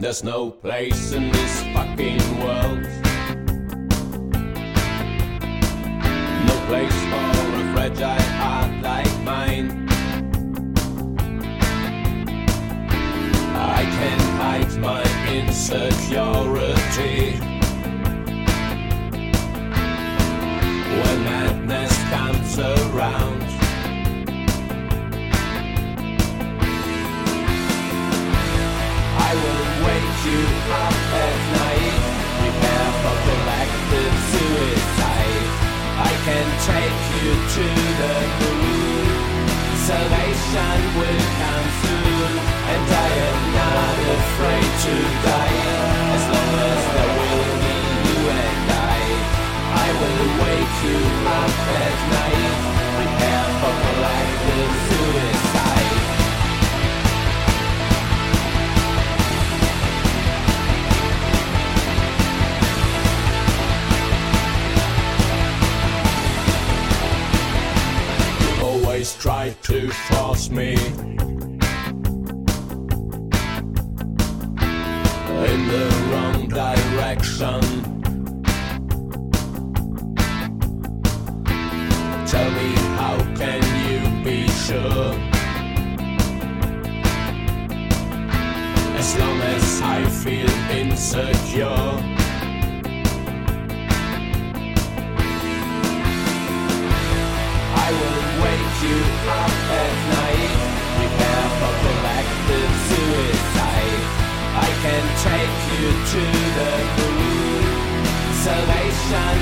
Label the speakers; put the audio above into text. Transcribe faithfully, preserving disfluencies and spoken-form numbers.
Speaker 1: There's no place in this fucking world, no place for a fragile heart like mine. I can't hide my insecurity when madness comes around. I will wake you up at night, prepare for collective suicide. I can take you to the moon, salvation will come soon, and I am not afraid to die, as long as there will be you and I. I will wake you up at night, prepare for collective suicide. Try to force me in the wrong direction. Tell me, how can you be sure? As long as I feel insecure, I will wake you up at night, prepare for collective suicide. I can take you to the moon, salvation